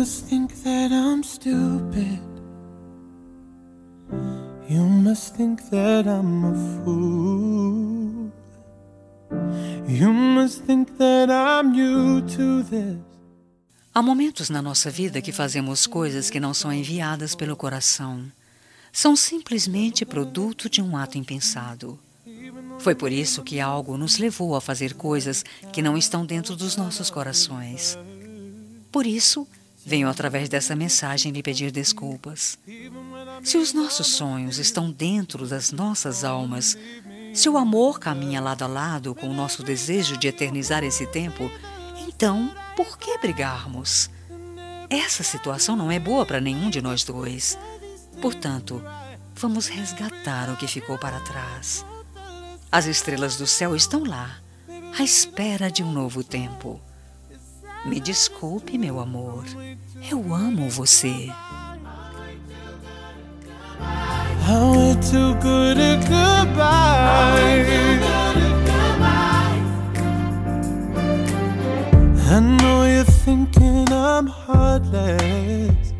must think that I'm stupid. You must think that I'm a fool. You must think that I'm new to this. Há momentos na nossa vida que fazemos coisas que não são enviadas pelo coração. São simplesmente produto de um ato impensado. Foi por isso que algo nos levou a fazer coisas que não estão dentro dos nossos corações. Por isso, venho através dessa mensagem lhe pedir desculpas. Se os nossos sonhos estão dentro das nossas almas, se o amor caminha lado a lado com o nosso desejo de eternizar esse tempo, então, por que brigarmos? Essa situação não é boa para nenhum de nós dois. Portanto, vamos resgatar o que ficou para trás. As estrelas do céu estão lá, à espera de um novo tempo. Me desculpe, meu amor. Eu amo você. We're too good at goodbye. I know you're thinking I'm heartless.